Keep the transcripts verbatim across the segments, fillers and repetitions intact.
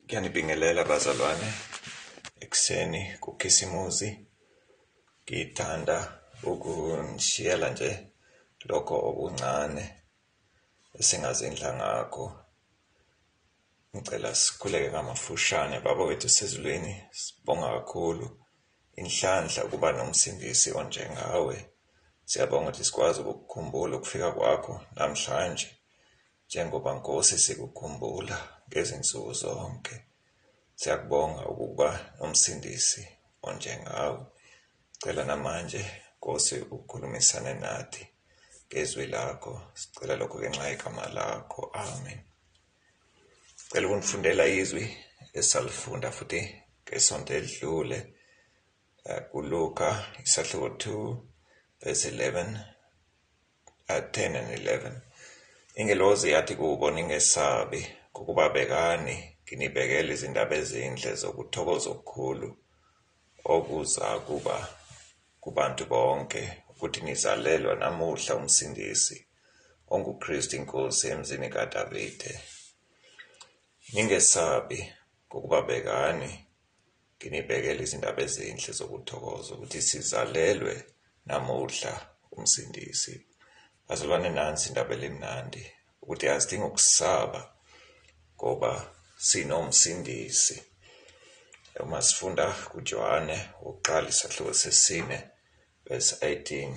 Ngiyanibingelela bazalwane ekseni kukhisimuzi. Ngithanda ukunishiyela nje lokho okuncane esingazindla ngakho. Ngicela sikhuleke ngamafushane. Baba wethu sezulwini, sibonga kakhulu inhlanhla ukuba nomsindisi onjengawe. Siyabonga ukuthi sikwazi ukukhumbula ukufika kwakho namhlanje, njengoba Nkosi sikukhumbula ngezinsuku zonke. Siyakubonga ukuba nomsindisi onjengawe. Cela namanje Nkosi ukukhulumisane nathi ngezwi lakho. Sicela lokho ngenxa yegama lakho. Amen. Cela ukunifundela izwi esalifunda futhi ngesonto elidlule kuLuka isahluko two verse eleven, ten and eleven. Ingelozi yathi kubo, ningesabi, kukuba bekani nginibekele izindaba ezinhle zokuthokoza okukhulu okuza kuba kubantu bonke, ukuthi nizalelwa namuhla umsindisi onguKristu Inkosi emzini kaDavide. Ningesabi, kukuba bekani nginibekele izindaba ezinhle zokuthokoza ukuthi sizalelwe namuhla umsindisi. Bazalwane, nansi indaba elimnandi ukuthi asidingi ukusaba ngoba sinomsindisi. Uma sifunda kuJohane ukuqala isahluko sesine verse eighteen,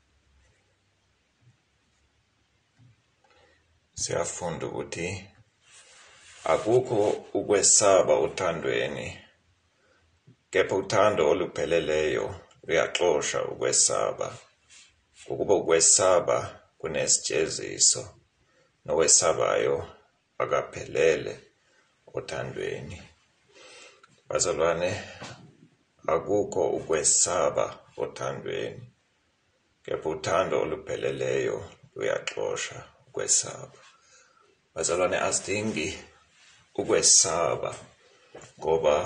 siyafunda ukuthi akukho ukwesaba uthandweni, kepha uthando olupheleleyo luyaxosha ukwesaba. Ukuba ukwesaba kunesijeziso, nowesabayo akaphelele othandweni. Bazalwane, akukho ukwesaba othandweni, kepha uthando olupheleleyo luyaxosha ukwesaba. Bazalwane, asidingi ukwesaba ngoba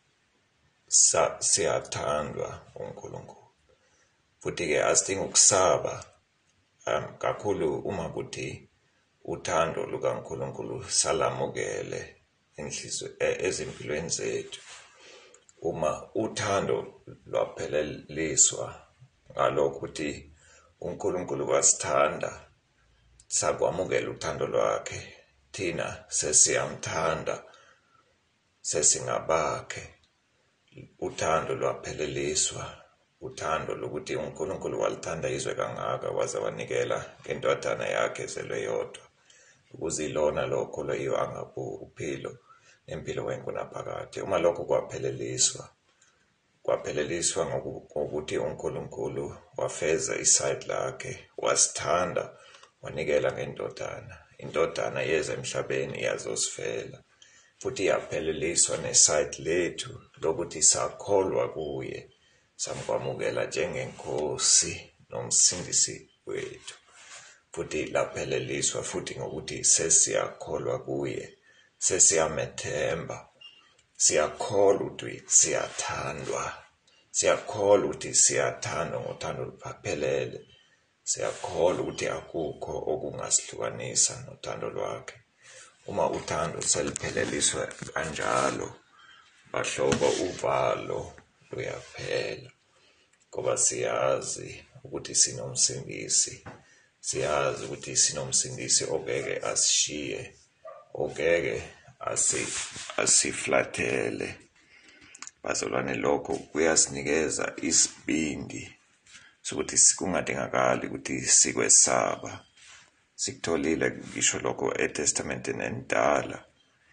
siyathandwa uNkulunkulu. Futhi-ke asidingi ukusaba um, kakhulu uma kuthi uthando lukaNkulunkulu salamukele ezimpilweni zethu. Uma uthando lwapheleliswa ngalokho ukuthi uNkulunkulu wasithanda, sakwamukela uthando lwakhe, thina sesiyamthanda, sesingabakhe. Uthando lwapheleliswa, uthando lokuthi uNkulunkulu walithanda izwe kangaka waze wanikela ngendodana yakhe ezelwe yodwa, ukuze ilona lokho loyo angabuphilo nempilo wengunaphakade. Uma lokho kwapheleliswa, kwapheleliswa ngokuthi uNkulunkulu wafeza isayidi lakhe, wasithanda, wanikela ngendodana. Indodana yeza emhlabeni yazosifela, futhi yapheleliswa nesayidi lethu lokuthi sakholwa kuye, samkwamukela njengeNkosi nomsindisi wethu. Futhi lapheleliswa futhi ngokuthi sesiyakholwa kuye, sesiyamethemba, siyakholwa ukuthi siyathandwa, siyakholwa ukuthi siyathandwa ngothando oluphelele, siyakholwa ukuthi akukho okungasihlukanisa nothando lwakhe. Uma uthando selupheleliswa kanjalo, bahlobo, uvalo luyaphela, ngoba siyazi ukuthi sinomsindisi. Siyazi ukuthi sinomsindisi ongeke asishiye, ongeke asiflathele. Bazalwane, lokho kuyasinikeza isibindi sokuthi kungadingakali ukuthi sikwesaba. Sikutholile ngisho lokho eTestamenteni Endala,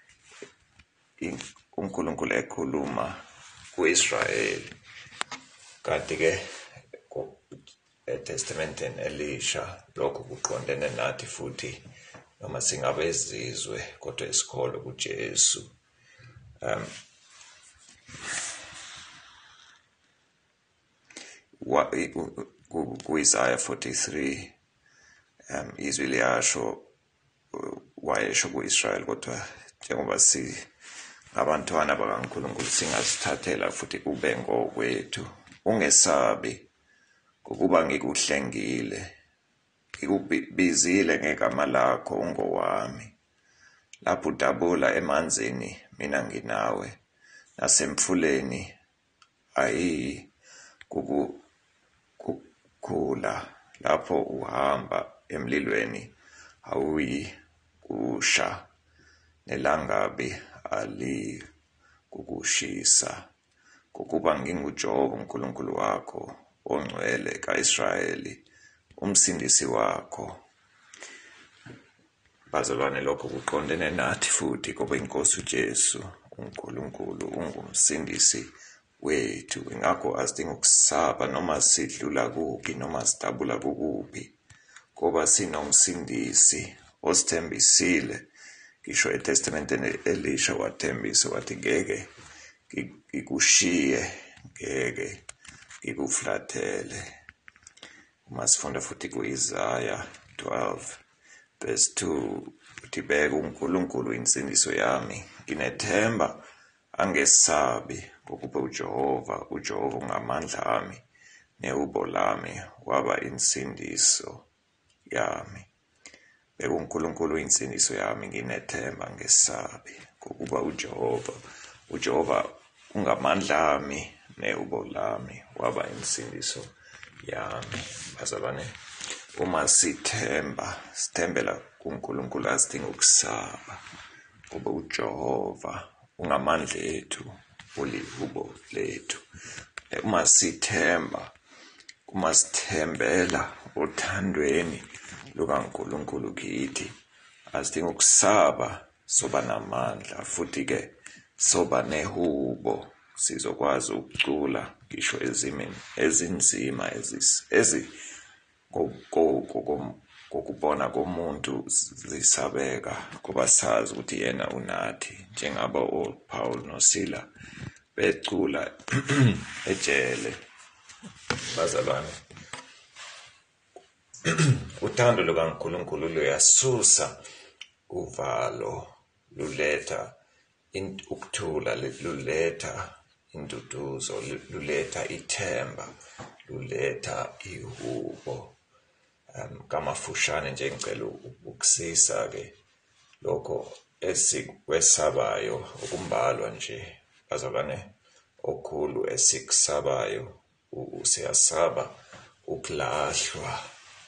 uNkulunkulu ekhuluma ku-Israyeli, kanti-ke eTestamenteni Elisha lokho kuqondene nathi futhi, noma singabe izizwe kodwa isikholwa kuJesu. Um, ku-Isaiah forty-three, um, izwi liyasho, wayesho ku-Israyeli, kodwa njengoba si abantwana bakaNkulunkulu singazithathela futhi kube ngokwethu. Ungesabi, ukuba ngikuhlengile, ngikubizile ngegama lakho ungowami. Lapho udabula emanzini mina nginawe nasemfuleni ayi kuku kukhula lapho uhamba emlilweni awuyi kusha nelangabi ali kukushisa kukuba nginguJehova uNkulunkulu wakho ongcwele kaIsrayeli umsindisi wakho. Bazalwane, lokho kuqondene nathi futhi ngoba inkosi uJesu uNkulunkulu ungumsindisi wethu, ingakho asidinga ukusaba noma sidlula kuphi noma sidabula kukuphi ngoba sinomsindisi osithembisile. Ngisho eTestamenteni Elisha wathembisa wathi ngeke ngikushiye, ngeke ngikuflathele. Uma sifunda futhi ku-Isaiah twelve verse two uthi beka uNkulunkulu insindiso yami, nginethemba angesabi ngokuba uJehova uJehova ungamandla ami neubo lami waba insindiso yami. Beka uNkulunkulu insindiso yami, nginethemba angesabi ngokuba uJehova uJehova ungamandla ami neubo lami waba insindiso yami. Bazalwane, uma sithemba sithembela kuNkulunkulu asidinga ukusaba ngoba uJehova ungamandla ethu ulihubo lethu. Uma sithemba uma sithembela othandweni lukaNkulunkulu kithi asidinga ukusaba, soba namandla futhi ke soba nehubo, sizokwazi ukucula ngisho ezimeni ezinzima ezi kokubona komuntu zisabeka ngoba sazi ukuthi yena unathi, njengaba uPaul noSila becula ejele. Bazalwane, uthando lukaNkulunkulu luyasusa uvalo, luletha ukuthula, luletha induduzo, luletha ithemba, luletha ihubo. Um, kamafushane nje ngicela ukusisa ke lokho esikwesabayo ukumbalwa nje. Bazalwane, okhulu esikusabayo usiyasaba ukulahlwa.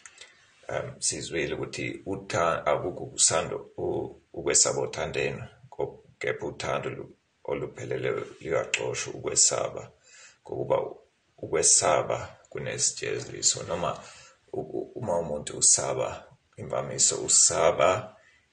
Um, sizwile ukuthi akukho usando ukwesaba othandeni, kepha uthando oluphelele luyaxoshwa ukwesaba, ngokuba ukwesaba kunesjeziso. Noma uma umuntu usaba, imvamiso usaba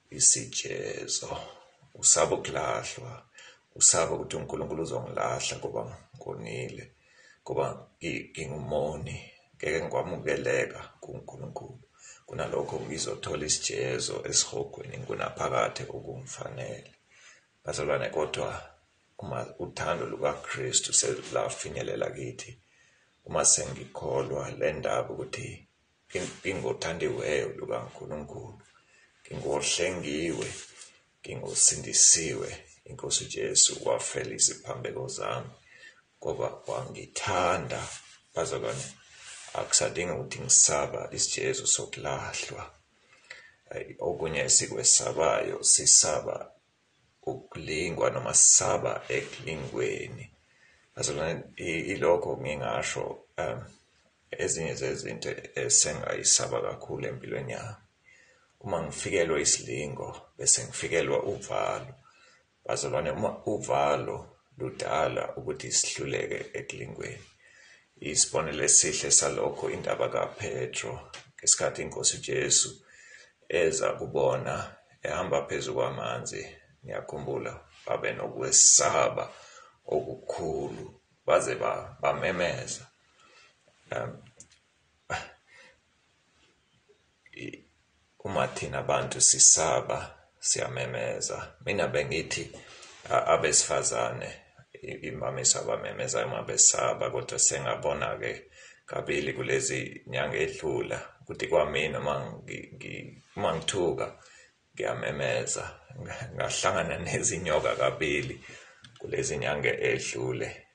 isijezo, usaba ukulahlwa, usaba ukuthi uNkulunkulu uzongilahla ngoba ngonile, ngoba ngingumoni, ngeke ngikwamukeleka kuNkulunkulu. Kunalokho ngizothola isijezo esihogweni kunaphakade okungifanele. Bazalwane, kodwa uma uthando lukaKristu selafinyelela kithi, uma sengikholwa le ndaba ukuthi ngingothandiweyo lukaNkulunkulu, ngingohlengiwe, ngingosindisiwe, inkosi uJesu wafela iziphambeko zami ngoba wangithanda. Bazalwane, akusadingi ukuthi ngisaba isijezo sokulahlwa. Okunye esikwesabayo, sisaba ukulingwa noma sisaba ekulingweni. Bazalwane, ilokho ngingasho um ezinye zezinto esengayisaba kakhulu empilweni yami. Uma ngifikelwa isilingo bese ngifikelwa uvalo. Bazalwane, uma uvalo ludala ukuthi sihluleke ekulingweni. Isibonelo esihle salokho indaba kaPetro ngesikhathi inkosi uJesu eza kubona ehamba phezu kwamanzi. Ngiyakhumbula babe nokwesaba okukhulu baze bamemeza. Um, uma thina abantu sisaba siyamemeza. Mina bengithi abesifazane imvamisa abamemeza uma besaba, kodwa sengabona ke kabili kulezi nyanga edlula ukuthi kwamina uma ngithuka ngiyamemeza. Ngahlangana nezinyoka kabili kulezi nyanga edlule.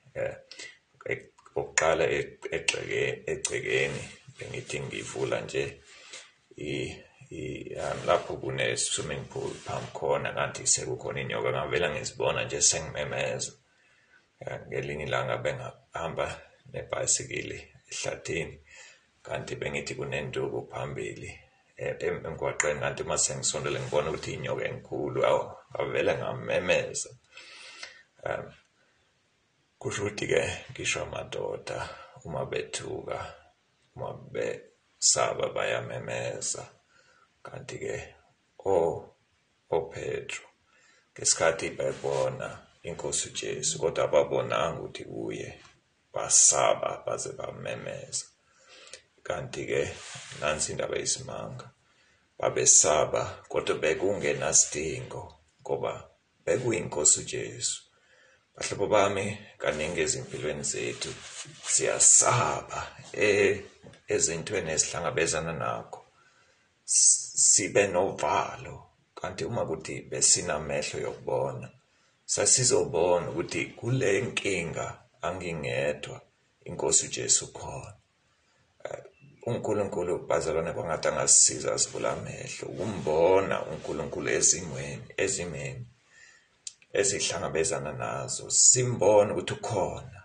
Oqala egcekeni bengithi ngivula nje lapho kune swimming pool phambi khona kanti sekukhona inyoka ngavela ngizibona nje sengimemeza. Ngelinye ilanga bengahamba nebhayisikili ehlathini kanti bengithi kunenduku phambili emgwaqeni kanti uma sengisondele ngibona ukuthi inyoka enkulu avele ngamemeza. Um, kusho ukuthi-ke ngisho amadoda uma bethuka uma besaba bayamemeza kanti-ke o oPetro ngesikhathi bebona inkosi uJesu kodwa babonanga ukuthi uye basaba baze bamemeza. Kanti-ke nansi indaba yesimanga babesaba kodwa bekungenasidingo ngoba bekuyinkosi uJesu. Bahlobo bami, kaningi ezimpilweni zethu siyasaba ezintweni esihlangabezana nakho, sibe novalo kanti uma kuthi besinamehlo yokubona sasizobona ukuthi kule nkinga angingedwa, inkosi uJesu khona. uNkulunkulu bazalwane kwangathi angasisiza sivula amehlo ukumbona uNkulunkulu ezimweni ezimeni esihlangabezana nazo, simbone ukuthi ukhona.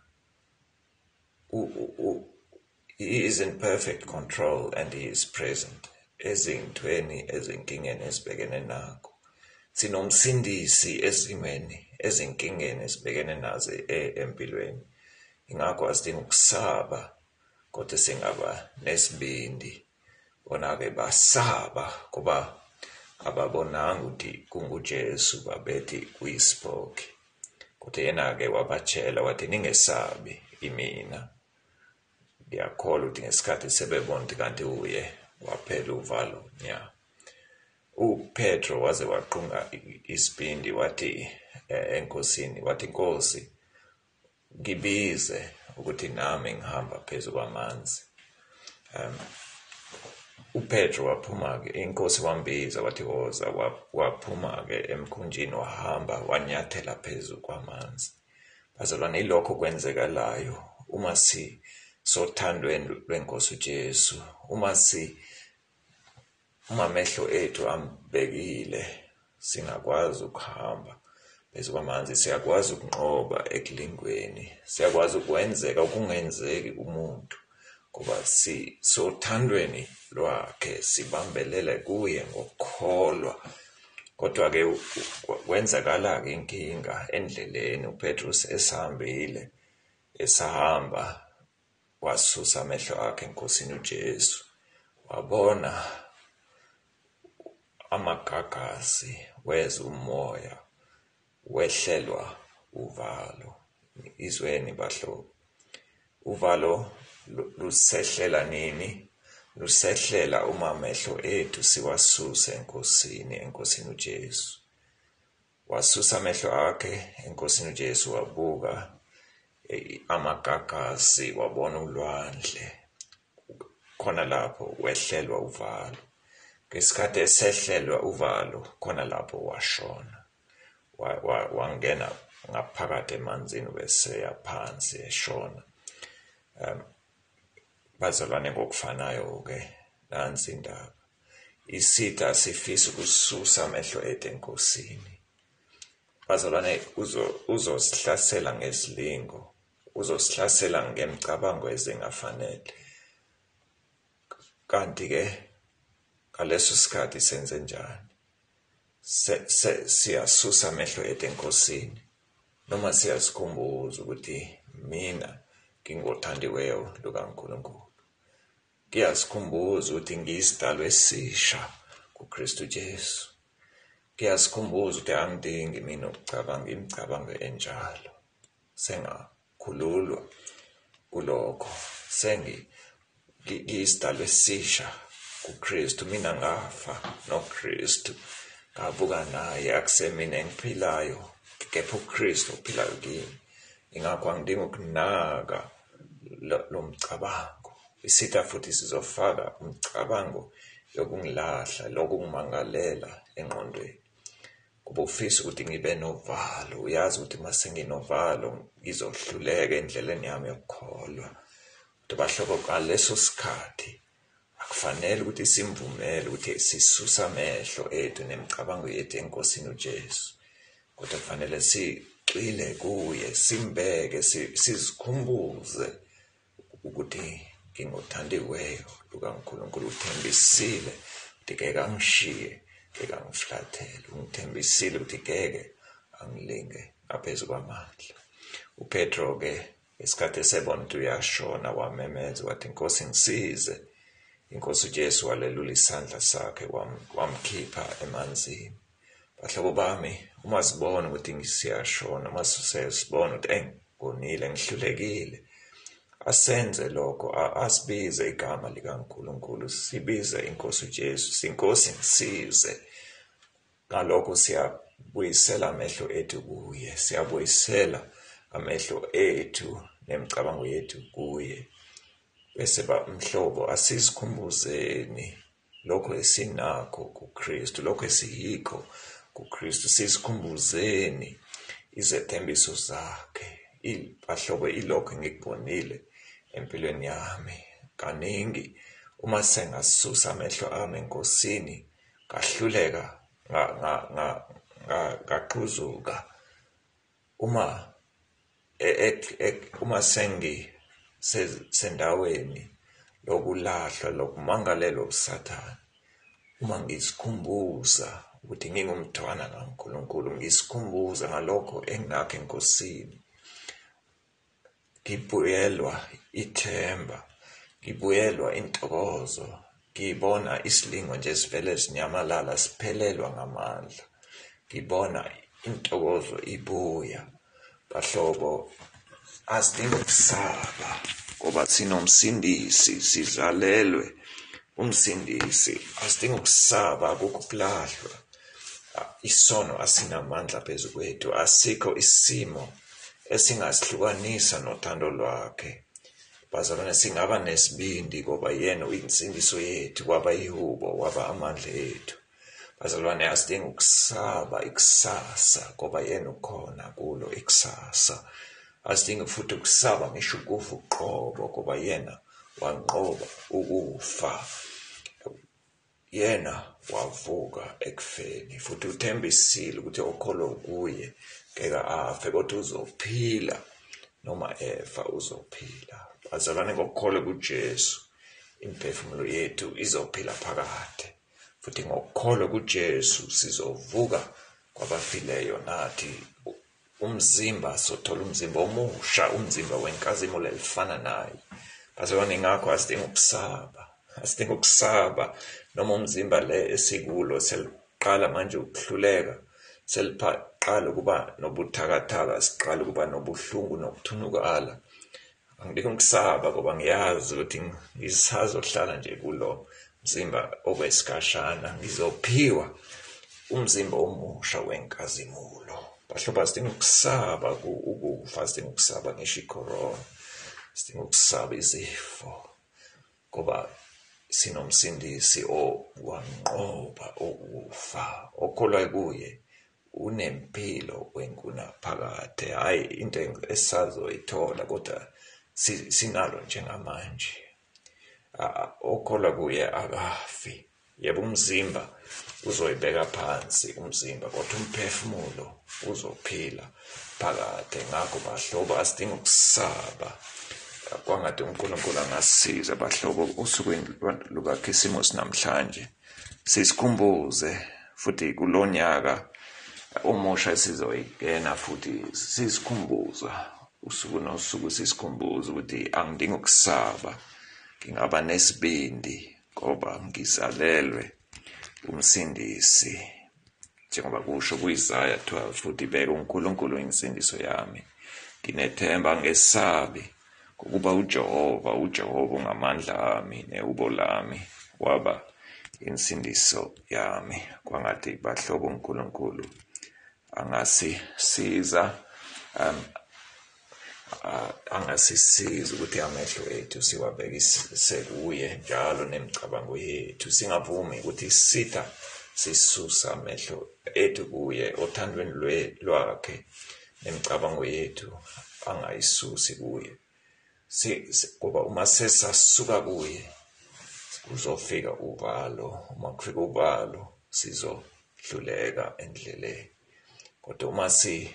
He is in perfect control and he is present ezintweni ezinkingeni esibhekene nakho. Sinomsindisi ezimweni ezinkingeni esibhekene nazo empilweni. Ingakho asidinga ukusaba kodwa singaba nesibindi. Bona-ke basaba kuba ababonanga ukuthi kunguJesu, babethi kuyispoki. Kodwa yena-ke wabatshela wathi ningesabi imina. Ngiyakholwa ukuthi ngesikhathi sebebona ukuthi kanti uye waphela uvalo nya. uPetro waze waqunga isibindi wathi enkosini wathi Nkosi ngibize ukuthi nami ngihamba phezu kwamanzi. Um, uPetro waphuma-ke, inkosi wambiza wathi woza, waphuma-ke emkhunjini wahamba wanyathela phezu kwamanzi. Bazalwane, ilokho kwenzekalayo uma si sothandweni lwenkosi uJesu, uma si uma amehlo ethu ambekile, singakwazi ukuhamba phezu kwamanzi, siyakwazi ukunqoba ekulingweni, siyakwazi ukwenzeka okungenzeki umuntu ngoba si sothandweni lwakhe, sibambelele kuye ngokukholwa. Kodwa-ke kwenzakala-ke inkinga endleleni. uPetrus esahambile, esahamba wasusa amehlo akhe enkosini uJesu, wabona amagagasi, weza umoya, wehlelwa uvalo. Izweni bahlobo, uvalo lusehlela nini? Lusehlela uma amehlo ethu siwasuse enkosini, enkosini uJesu. Wasusa amehlo akhe enkosini uJesu, wabuka amagagasi, wabona ulwandle. Khona lapho wehlelwa uvalo. Ngesikhathi esehlelwa uvalo, khona lapho washona. Wangena ngaphakathi emanzini beseya phansi eshona. Um, bazalwane, ngokufanayo-ke nansi indaba. Isitha sifisa ukususa amehlo ethu enkosini. Bazalwane, uzosihlasela ngesilingo, uzosihlasela ngemicabango ezingafanele. Kanti-ke ngaleso sikhathi senze njani? Siyasusa amehlo ethu enkosini noma siyasikhumbuza ukuthi mina ngingothandiweyo lukaNkulunkulu. Ngiyasikhumbuza ukuthi ngiyisidalwa esisha kuKristu Jesu. Ngiyasikhumbuza ukuthi angidingi mina ukucabanga imicabango enjalo. Sengakhululwa kulokho. Sengi ngiyisidalwa esisha kuKristu. Mina ngafa noKristu, ngavuka naye, akusemina engiphilayo kepha uKristu ophilayo kimi. Ingakho angidingi ukunaka lo mcabango. Isitha futhi sizofaka umcabango yokungilahla, lokungimangalela engqondweni. Kuba ufisa ukuthi ngibe novalo. Uyazi ukuthi uma senginovalo ngizohluleka endleleni yami yokukholwa. Bahlobo, ngaleso sikhathi akufanele ukuthi simvumele ukuthi sisusa amehlo ethu nemicabango yethu enkosini uJesu, kodwa kufanele sicwile kuye, simbeke, sizikhumbuze ukuthi ngingothandiweyo lukaNkulunkulu, uthembisile ukuthi ngeke angishiye, ngeke angiflathele, ungithembisile ukuthi ngeke angilinge ngaphezu kwamandla. UPetro-ke isikhathi esebona ukuthi uyashona wamemeza wathi, Nkosi ngisize. Inkosi uJesu walelula isandla sakhe wamkhipha emanzini. Bahlobo bami, uma sibona ukuthi siyashona, uma sisibona ukuthi engonile, ngihlulekile, asenze lokho, asibize igama likaNkulunkulu, sibize inkosi uJesu, sinkosi ngisize. Ngalokho siyabuyisela amehlo ethu kuye, siyabuyisela amehlo ethu nemicabango yethu kuye. Bese ba mhlobo, asizikhumbuzeni lokho esinakho kuKristu, lokho esiyikho kuKristu, sizikhumbuzeni izethembiso zakhe. Bahlobo, ilokho engikubonile empilweni yami kaningi, uma sengasusa amehlo ami enkosini, ngahluleka, ngaqhuzuka, uma uma sengi sendaweni lokulahlwa, lokumangalelwa uSathane, uma ngisikhumbuza ukuthi ngingumntwana kaNkulunkulu, ngisikhumbuza ngalokho enginakho enkosini, ngibuyelwa ithemba, ngibuyelwa intokozo, ngibona isilingo nje sivele sinyamalala, siphelelwa ngamandla, ngibona intokozo ibuya. Bahlobo, asidingi ukusaba ngoba sinomsindisi, sizalelwe umsindisi. Asidingi ukusaba, akukho ukulahlwa. Isono asinamandla phezu kwethu, asikho isimo esingasihlukanisa nothando lwakhe. Bazalwane, singaba nesibindi ngoba yena uyinsindiso yethu, waba ihubo, waba amandla ethu. Bazalwane, asidingi ukusaba ikusasa ngoba yena ukhona kulo ikusasa. Asidingi futhi ukusaba ngisho ukufa uqobo ngoba yena wanqoba ukufa. Yena wavuka ekufeni, futhi uthembisile ukuthi okholwa kuye ngeke afe kodwa uzophila, noma efa uzophila. Bazalwane, ngokukholwa kuJesu imiphefumulo yethu izophila phakade, futhi ngokukholwa kuJesu sizovuka kwabafileyo nathi. Umzimba sothola umzimba omusha, umzimba wenkazimulo elifana naye. Bazalwane, ngakho asidingi ukusaba, asidingi ukusaba noma umzimba le esikulo seliqala manje ukuhluleka, seliqala ukuba nobuthakathaka, siqala ukuba nobuhlungu nokuthunukala. Angidingi ukusaba ngoba ngiyazi ukuthi ngisazohlala nje kulo mzimba okwesikhashana, ngizophiwa umzimba omusha wenkazimulo. Bahlobo, asidingi ukusaba ukufa, asidingi ukusaba ngisho icorona, sidinga ukusaba izifo ngoba sinomsindisi owanqoba ukufa, okholwa kuye unempilo wenkunaphakade, hhayi into esazoyithola kodwa sinalo njengamanje. Okholwa kuye akafi. Yebo, umzimba uzoyibeka phansi umzimba, kodwa umphefumulo uzophila phakade. Ngakho bahlobo, asidingi ukusaba kwangathi uNkulunkulu angasisiza. Bahlobo, usukwini lukaKhisimusi namhlanje sisikhumbuze futhi kulonyaka omusha esizoyingena, futhi sisikhumbuza usuku nosuku, sisikhumbuza ukuthi angidingi ukusaba, ngingaba nesibindi ngoba ngizalelwe umsindisi, njengoba kusho kuIsaya twelve, futhi beka uNkulunkulu insindiso yami. Nginethemba, ngesabi ngokuba uJehova, uJehova ungamandla ami neubo lami, waba insindiso yami. Kwangathi bahlobo, uNkulunkulu angasisiza, um angasisiza ukuthi amehlo ethu siwabekise kuye njalo nemicabango yethu, singavumi ukuthi sitha sisusa amehlo ethu kuye, othandweni lwakhe nemicabango yethu angayisusi kuye. Ngoba uma sesasuka kuye, kuzofika uvalo. Uma kufika uvalo sizohluleka endleleni. Kodwa uma si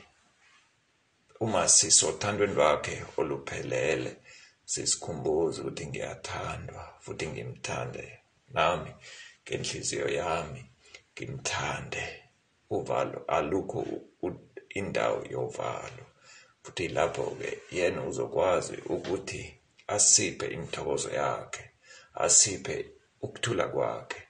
uma sisothandweni lwakhe oluphelele, sisikhumbuze ukuthi ngiyathandwa futhi ngimthande nami ngenhliziyo yami ngimthande. Uvalo alukho indawo yovalo, futhi lapho-ke yena uzokwazi ukuthi asiphe imithokozo yakhe, asiphe ukuthula kwakhe.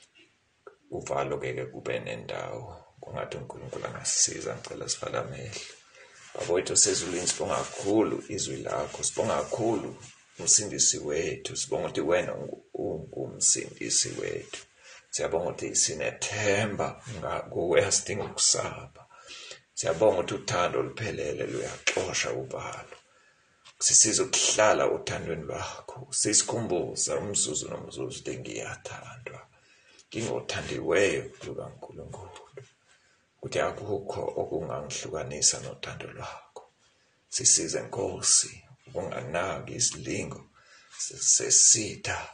Uvalo-ke kube nendawo. Kungathi uNkulunkulu angasisiza. Ngicela sivale amehlo. Baba wethu sezulwini, sibonga kakhulu izwi lakho, sibonga kakhulu umsindisi wethu, sibonga ukuthi wena ungumsindisi wethu. Siyabonga ukuthi sinethemba kuwe, asidingi ukusaba. Siyabonga ukuthi uthando oluphelele luyaxosha uvalo. Sisize ukuhlala uthandweni lwakho, sisikhumbuza umzuzu nomzuzu ukuthi ngiyathandwa, ngingothandiweyo lukaNkulunkulu, ukuthi akukho okungangihlukanisa nothando lwakho. Sisize Nkosi ukunganaki isilingo sesitha,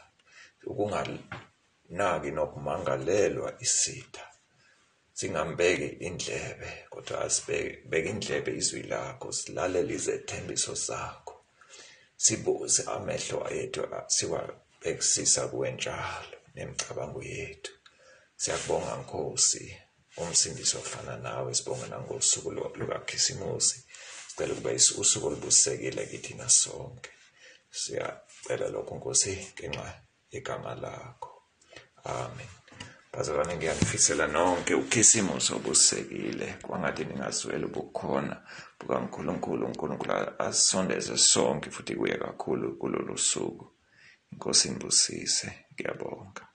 ukunganaki nokumangalelwa isitha. Singambeki indlebe, kodwa asibeke indlebe izwi lakho, silalele izethembiso zakho. Sibuze amehlo ethu siwabhekisisa kuwe njalo nemicabango yethu. Siyakubonga Nkosi, umsindisi ofana nawe. Sibonga nangosuku lukaKhisimusi. Sicela kube usuku olubusekile kithina sonke. Siyacela lokho Nkosi ngenxa yegama lakho. Amen. Bazalwane, ngiyanifisela nonke uKhisimusi obusekile. Kwangathi ningazwela ubukhona bukaNkulunkulu. uNkulunkulu asondeze sonke futhi kuye kakhulu kulolu suku. Inkosi inibusise. Ngiyabonga.